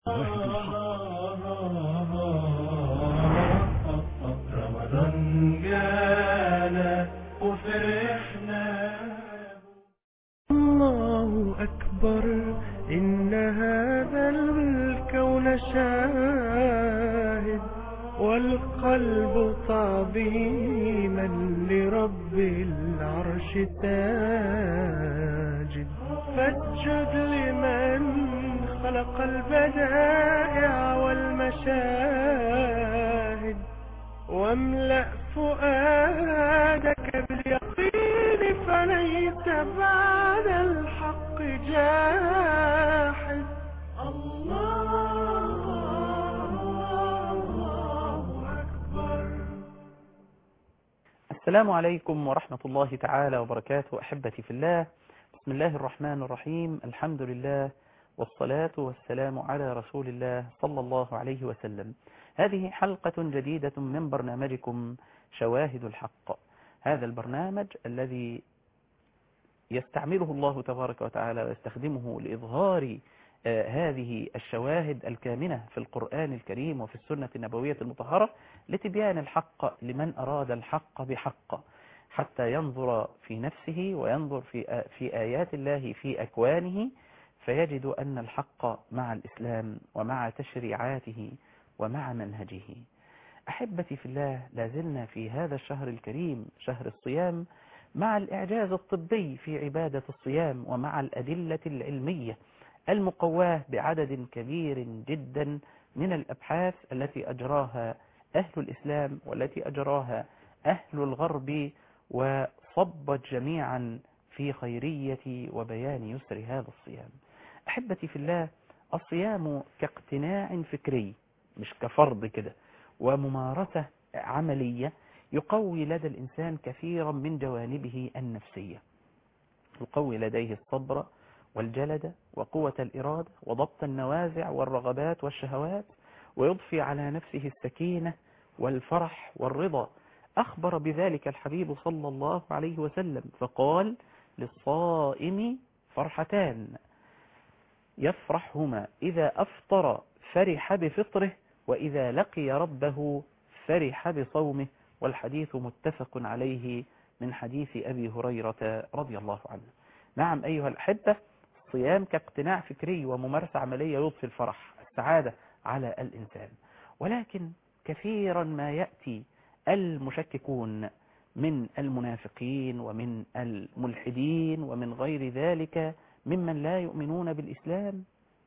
شواهد الحق. رمضان جانا وفرحنا. الله أكبر، إن هذا الكون شاهد، والقلب تعظيما لرب العرش ساجد. فاسجد لمن خلق البدائع والمشاهد، واملأ فؤادك باليقين، فليس بعد الحق جاحد. الله أكبر. السلام عليكم ورحمة الله تعالى وبركاته. أحبتي في الله، بسم الله الرحمن الرحيم، الحمد لله والصلاة والسلام على رسول الله صلى الله عليه وسلم. هذه حلقة جديدة من برنامجكم شواهد الحق، هذا البرنامج الذي يستعمله الله تبارك وتعالى ويستخدمه لإظهار هذه الشواهد الكامنة في القرآن الكريم وفي السنة النبوية المطهرة لتبيان الحق لمن أراد الحق بحق، حتى ينظر في نفسه وينظر في آيات الله في أكوانه، فيجد أن الحق مع الإسلام ومع تشريعاته ومع منهجه. أحبتي في الله، لازلنا في هذا الشهر الكريم، شهر الصيام، مع الإعجاز الطبي في عبادة الصيام، ومع الأدلة العلمية المقواه بعدد كبير جدا من الأبحاث التي أجراها أهل الإسلام والتي أجراها أهل الغرب، وصبت جميعا في خيرية وبيان يسر هذا الصيام. أحبتي في الله، الصيام كاقتناع فكري، مش كفرض كده، وممارسة عملية يقوي لدى الإنسان كثيرا من جوانبه النفسية، يقوي لديه الصبر والجلد وقوة الإرادة وضبط النوازع والرغبات والشهوات، ويضفي على نفسه السكينة والفرح والرضا. أخبر بذلك الحبيب صلى الله عليه وسلم فقال: للصائم فرحتان يفرحهما، إذا أفطر فرح بفطره، وإذا لقي ربه فرح بصومه. والحديث متفق عليه من حديث أبي هريرة رضي الله عنه. نعم أيها الأحبة، الصيام كاقتناع فكري وممارسة عملية يضفي الفرح السعادة على الإنسان، ولكن كثيرا ما يأتي المشككون من المنافقين ومن الملحدين ومن غير ذلك ممن لا يؤمنون بالإسلام،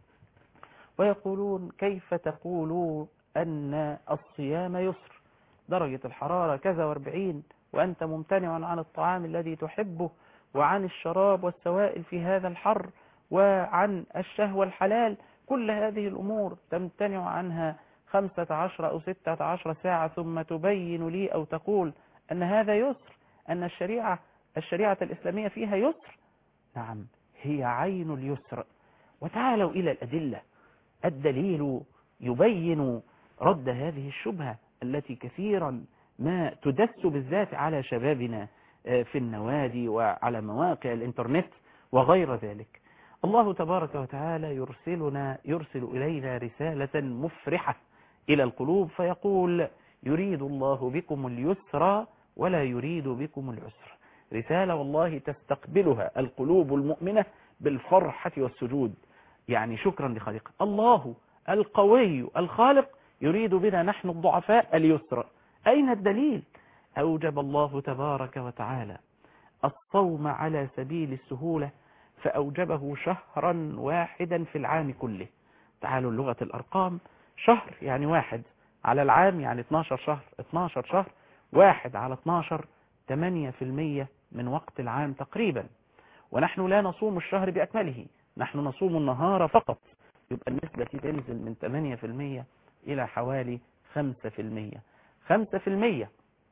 ويقولون: كيف تقولوا أن الصيام يسر؟ درجة الحرارة كذا و40 وأنت ممتنع عن الطعام الذي تحبه، وعن الشراب والسوائل في هذا الحر، وعن الشهوة الحلال، كل هذه الأمور تمتنع عنها 15 أو 16 ساعة، ثم تبين لي أو تقول أن هذا يسر، أن الشريعة الإسلامية فيها يسر. نعم، هي عين اليسر. وتعالوا إلى الأدلة. الدليل يبين رد هذه الشبهة التي كثيرا ما تدس بالذات على شبابنا في النوادي وعلى مواقع الإنترنت وغير ذلك. الله تبارك وتعالى يرسل إلينا رسالة مفرحة إلى القلوب، فيقول: يريد الله بكم اليسر ولا يريد بكم العسر. رسالة والله تستقبلها القلوب المؤمنة بالفرحة والسجود، يعني شكرا لخالقه. الله القوي الخالق يريد بنا نحن الضعفاء اليسر. أين الدليل؟ أوجب الله تبارك وتعالى الصوم على سبيل السهولة، فأوجبه شهرا واحدا في العام كله. تعالوا لغة الأرقام، شهر يعني واحد على العام، يعني 12 شهر، 12 شهر، واحد على 12، 8% من وقت العام تقريبا. ونحن لا نصوم الشهر بأكمله، نحن نصوم النهار فقط، يبقى النسبة تنزل من 8% إلى حوالي 5%. 5%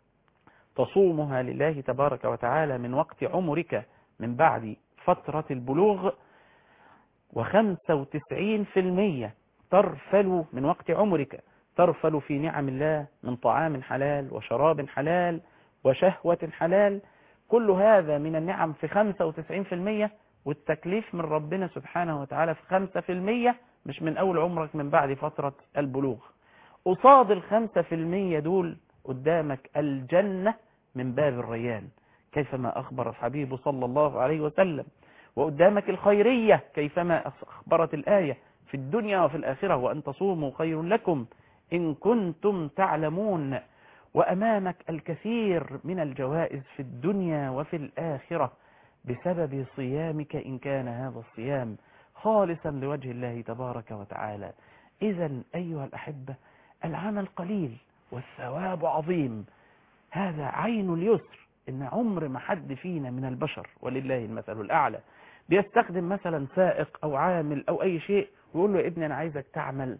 تصومها لله تبارك وتعالى من وقت عمرك من بعد فترة البلوغ، و95% ترفل من وقت عمرك، ترفل في نعم الله من طعام حلال وشراب حلال وشهوة حلال. كل هذا من النعم في 95%، والتكليف من ربنا سبحانه وتعالى في 5%، مش من أول عمرك، من بعد فترة البلوغ. قصاد 5% دول قدامك الجنة من باب الريان كيفما أخبر الحبيب صلى الله عليه وسلم، وقدامك الخيرية كيفما أخبرت الآية في الدنيا وفي الآخرة، وأن تصوموا خير لكم إن كنتم تعلمون. وأمامك الكثير من الجوائز في الدنيا وفي الآخرة بسبب صيامك إن كان هذا الصيام خالصا لوجه الله تبارك وتعالى. إذا أيها الأحبة، العمل قليل والثواب عظيم، هذا عين اليسر. إن عمر ما حد فينا من البشر ولله المثل الأعلى بيستخدم مثلا سائق أو عامل أو أي شيء ويقول له يا ابني أنا عايزك تعمل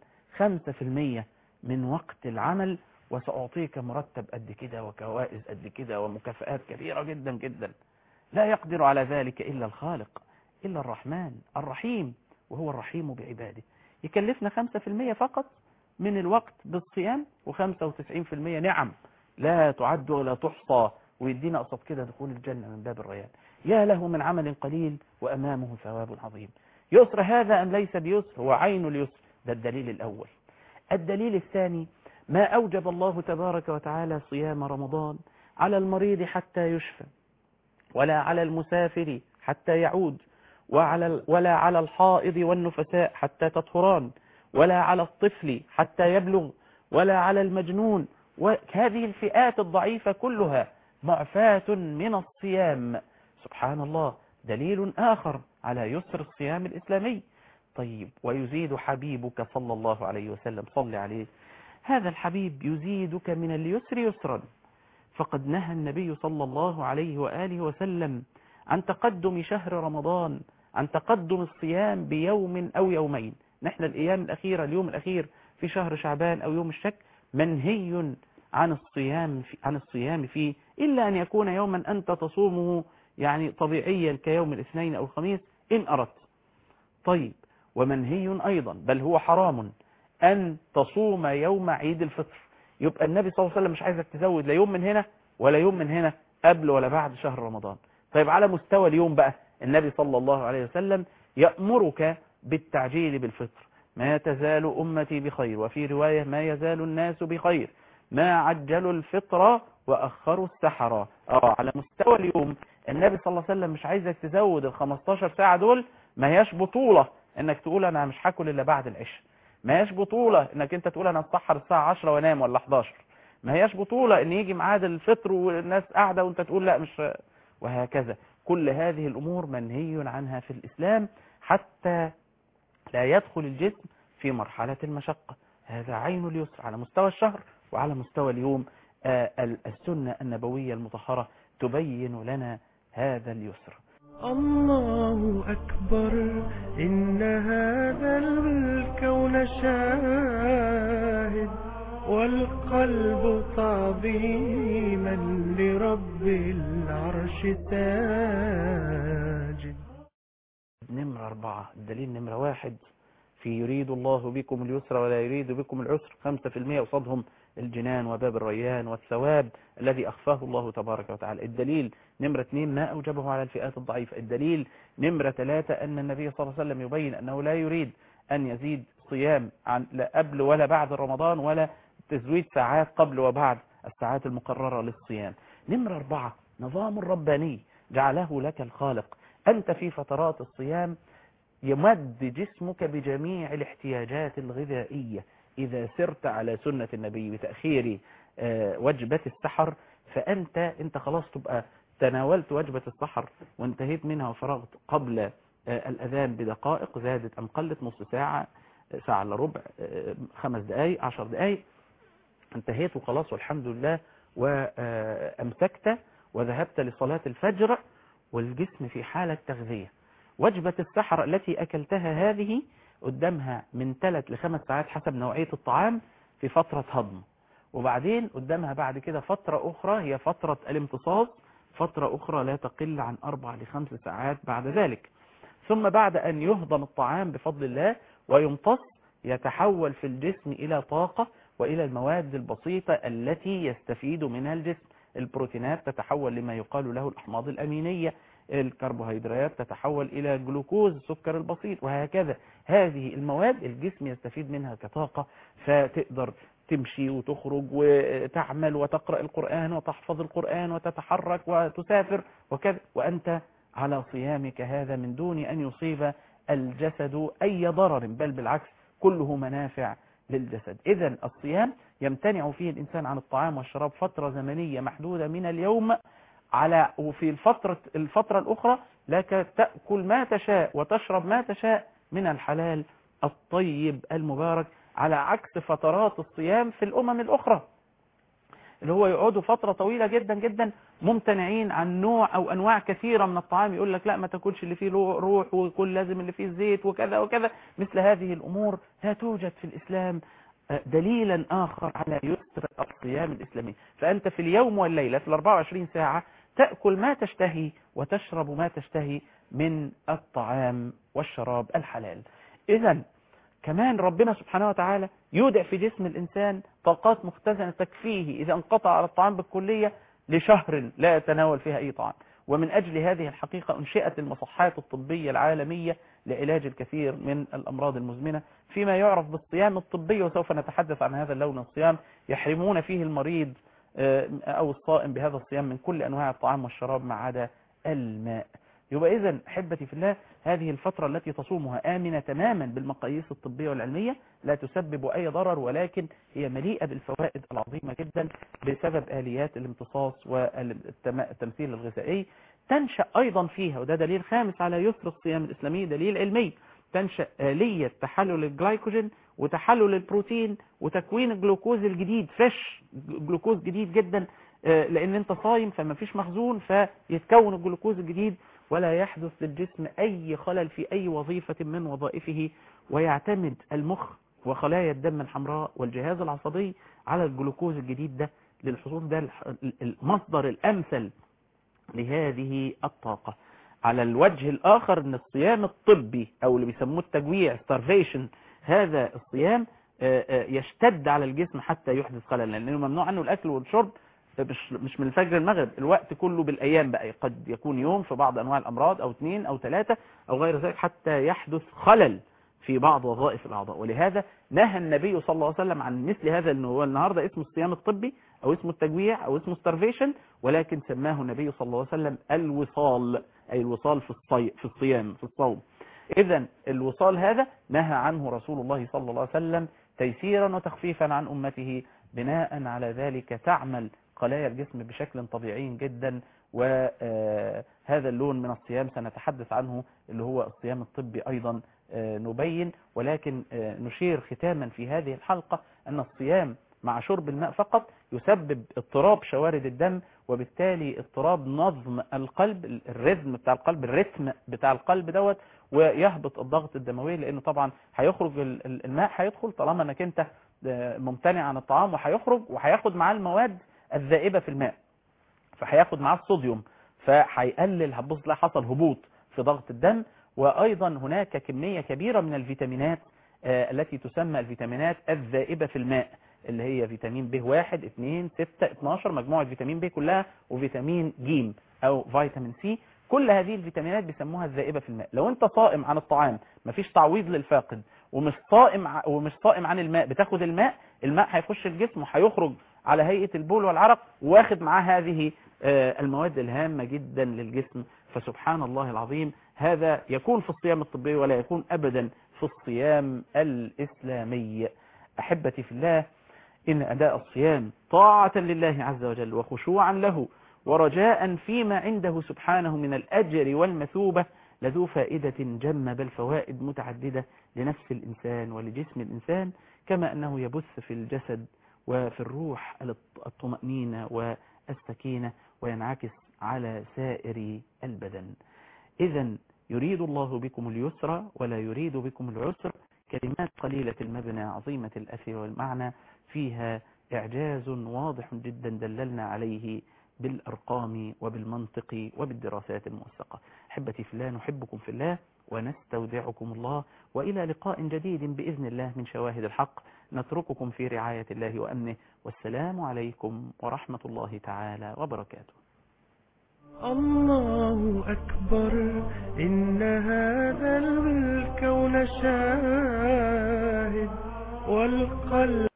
5% من وقت العمل وسأعطيك مرتب قد كده وكوائز قد كده ومكافآت كبيرة جدا جدا. لا يقدر على ذلك إلا الخالق، إلا الرحمن الرحيم، وهو الرحيم بعباده. يكلفنا 5% فقط من الوقت بالصيام، و95% نعم لا تعد ولا تحصى، ويدينا قصد كده دخول الجنة من باب الريان. يا له من عمل قليل وأمامه ثواب عظيم. يسر هذا أم ليس بيسر؟ هو عين اليسر. ده الدليل الأول. الدليل الثاني، ما أوجب الله تبارك وتعالى صيام رمضان على المريض حتى يشفى، ولا على المسافر حتى يعود، ولا على الحائض والنفساء حتى تطهران، ولا على الطفل حتى يبلغ، ولا على المجنون. وهذه الفئات الضعيفة كلها معفاة من الصيام. سبحان الله، دليل آخر على يسر الصيام الإسلامي. طيب، ويزيد حبيبك صلى الله عليه وسلم، صل عليه، هذا الحبيب يزيدك من اليسر يسرا. فقد نهى النبي صلى الله عليه وآله وسلم عن تقدم شهر رمضان، عن تقدم الصيام بيوم أو يومين. نحن الأيام الأخيرة، اليوم الأخير في شهر شعبان أو يوم الشك، منهي عن الصيام فيه، إلا أن يكون يوما أنت تصومه يعني طبيعيا كيوم الاثنين أو الخميس إن أردت. طيب، ومنهي أيضا، بل هو حرام، أن تصوم يوم عيد الفطر. يبقى النبي صلى الله عليه وسلم مش عايزك تزود لا يوم من هنا ولا يوم من هنا قبل ولا بعد شهر رمضان. طيب، على مستوى اليوم بقى، النبي صلى الله عليه وسلم يأمرك بالتعجيل بالفطر. ما تزال أمتي بخير، وفي رواية ما يزال الناس بخير ما عجلوا الفطر وأخروا السحر. على مستوى اليوم النبي صلى الله عليه وسلم مش عايزك تزود ال 15 ساعة دول. ما هياش بطولة انك تقول انا مش هاكل الا بعد العشاء، ما هياش بطولة انك انت تقول انا اتسحر الساعة 10 وانام ولا 11، ما هياش بطولة ان يجي ميعاد الفطر والناس قاعدة وانت تقول لا مش، وهكذا. كل هذه الامور منهي عنها في الاسلام حتى لا يدخل الجسم في مرحلة المشقة. هذا عين اليسر على مستوى الشهر وعلى مستوى اليوم. السنة النبوية المطهرة تبين لنا هذا اليسر. الله أكبر، إن هذا الكون شاهد، والقلب تعظيما لرب العرش ساجد. نمرة 4، الدليل نمرة 1 في يريد الله بكم اليسر ولا يريد بكم العسر، 5% قصادهم الجنان وباب الريان والثواب الذي أخفاه الله تبارك وتعالى. الدليل نمرة 2 ما أوجبه على الفئات الضعيفة. الدليل نمرة 3 أن النبي صلى الله عليه وسلم يبين أنه لا يريد أن يزيد صيام عن لا قبل ولا بعد رمضان، ولا تزويد ساعات قبل وبعد الساعات المقررة للصيام. نمرة 4 نظام رباني جعله لك الخالق. أنت في فترات الصيام يمد جسمك بجميع الاحتياجات الغذائية. إذا سرت على سنة النبي بتأخير وجبة السحر، فأنت خلاص تبقى تناولت وجبة السحر وانتهيت منها وفرغت قبل الأذان بدقائق، زادت أم قلت نص ساعة، ساعة إلا ربع، 5 دقائق، 10 دقائق، انتهيت وخلاص والحمد لله، وأمسكت وذهبت لصلاة الفجر والجسم في حالة تغذية. وجبة السحر التي أكلتها هذه قدامها من 3 ل 5 ساعات حسب نوعية الطعام في فترة هضم، وبعدين قدامها بعد كده فترة أخرى هي فترة الامتصاص، فترة أخرى لا تقل عن 4 ل 5 ساعات بعد ذلك. ثم بعد أن يهضم الطعام بفضل الله ويمتص، يتحول في الجسم إلى طاقة وإلى المواد البسيطة التي يستفيد منها الجسم. البروتينات تتحول لما يقال له الأحماض الأمينية، الكربوهيدرات تتحول إلى جلوكوز السكر البسيط، وهكذا. هذه المواد الجسم يستفيد منها كطاقة، فتقدر تمشي وتخرج وتعمل وتقرأ القرآن وتحفظ القرآن وتتحرك وتسافر وكذا، وأنت على صيامك هذا من دون أن يصيب الجسد أي ضرر، بل بالعكس كله منافع للجسد. إذن الصيام يمتنع فيه الإنسان عن الطعام والشراب فترة زمنية محدودة من اليوم، وفي الفترة الأخرى لك تأكل ما تشاء وتشرب ما تشاء من الحلال الطيب المبارك، على عكس فترات الصيام في الأمم الأخرى اللي هو يقعدوا فترة طويلة جدا جدا ممتنعين عن نوع أو أنواع كثيرة من الطعام. يقول لك لا ما تاكلش اللي فيه روح، وكل لازم اللي فيه زيت وكذا وكذا. مثل هذه الأمور لا توجد في الإسلام دليلا آخر على يسر الصيام الإسلامي. فأنت في اليوم والليلة في 24 ساعة تأكل ما تشتهي وتشرب ما تشتهي من الطعام والشراب الحلال. إذن كمان ربنا سبحانه وتعالى يودع في جسم الإنسان طاقات مختزنة تكفيه إذا انقطع على الطعام بالكلية لشهر لا يتناول فيها أي طعام. ومن أجل هذه الحقيقة أنشئت المصحات الطبية العالمية لعلاج الكثير من الأمراض المزمنة فيما يعرف بالصيام الطبي، وسوف نتحدث عن هذا اللون. الصيام يحرمون فيه المريض أو الصائم بهذا الصيام من كل أنواع الطعام والشراب ما عدا الماء. يبقى إذن أحبتي في الله، هذه الفترة التي تصومها آمنة تماما بالمقاييس الطبية والعلمية، لا تسبب أي ضرر، ولكن هي مليئة بالفوائد العظيمة جدا بسبب آليات الامتصاص والتمثيل الغذائي. تنشأ أيضا فيها، وده دليل خامس على يسر الصيام الإسلامي، دليل علمي، تنشأ آلية تحلل الجلايكوجين وتحلل البروتين وتكوين الجلوكوز الجديد، فريش جلوكوز جديد جدا، لأن أنت صايم فما فيش مخزون، فيتكون الجلوكوز الجديد ولا يحدث للجسم أي خلل في أي وظيفة من وظائفه. ويعتمد المخ وخلايا الدم الحمراء والجهاز العصبي على الجلوكوز الجديد ده للحصول، ده المصدر الأمثل لهذه الطاقة. على الوجه الآخر أن الصيام الطبي أو اللي بيسموه التجويع starvation، هذا الصيام يشتد على الجسم حتى يحدث خلل، لأنه ممنوع عنه الأكل والشرب مش من الفجر المغرب، الوقت كله بالأيام بقى، قد يكون يوم في بعض أنواع الأمراض أو 2 أو 3 أو غير ذلك، حتى يحدث خلل في بعض وظائف الأعضاء. ولهذا نهى النبي صلى الله عليه وسلم عن مثل هذا، اللي هو النهاردة اسمه الصيام الطبي أو اسمه التجويع أو اسمه starvation، ولكن سماه النبي صلى الله عليه وسلم الوصال، أي الوصال في الصيام في الصوم. إذن الوصال هذا نهى عنه رسول الله صلى الله عليه وسلم تيسيرا وتخفيفا عن أمته. بناء على ذلك تعمل خلايا الجسم بشكل طبيعي جدا. وهذا اللون من الصيام سنتحدث عنه اللي هو الصيام الطبي أيضا نبين، ولكن نشير ختاما في هذه الحلقة أن الصيام مع شرب الماء فقط يسبب اضطراب شوارد الدم، وبالتالي اضطراب نظم القلب، الريتم بتاع القلب دوت، ويهبط الضغط الدموي، لأنه طبعا هيخرج الماء، هيدخل طالما انك انت ممتنع عن الطعام، وهيخرج وهياخد معاه المواد الذائبة في الماء، فهياخد معاه الصوديوم، فهيقلل، هتبص تلاقي حصل هبوط في ضغط الدم. وأيضا هناك كمية كبيرة من الفيتامينات التي تسمى الفيتامينات الذائبة في الماء، اللي هي فيتامين ب 1 2 6 12 مجموعة فيتامين ب كلها، وفيتامين ج أو فيتامين سي. كل هذه الفيتامينات بيسموها الذائبة في الماء. لو انت صائم عن الطعام، مفيش تعويض للفاقد، ومش صائم عن الماء، بتاخد الماء هيخش الجسم وهيخرج على هيئة البول والعرق، واخد معاه هذه المواد الهامة جدا للجسم. فسبحان الله العظيم، هذا يكون في الصيام الطبي ولا يكون أبدا في الصيام الإسلامي. أحبتي في الله، إن أداء الصيام طاعة لله عز وجل وخشوعا له ورجاء فيما عنده سبحانه من الأجر والمثوبة لذو فائدة جمة، بل فوائد متعددة لنفس الإنسان ولجسم الإنسان، كما أنه يبث في الجسد وفي الروح الطمأنينة والسكينة، وينعكس على سائر البدن. إذن يريد الله بكم اليسر ولا يريد بكم العسر، كلمات قليلة المبنى عظيمة الأثر والمعنى، فيها إعجاز واضح جدا دللنا عليه بالأرقام وبالمنطق وبالدراسات الموثقة. أحبتي في الله، نحبكم في الله ونستودعكم الله، وإلى لقاء جديد بإذن الله من شواهد الحق، نترككم في رعاية الله وأمنه، والسلام عليكم ورحمة الله تعالى وبركاته. الله أكبر إن هذا الكون شاهد والقلب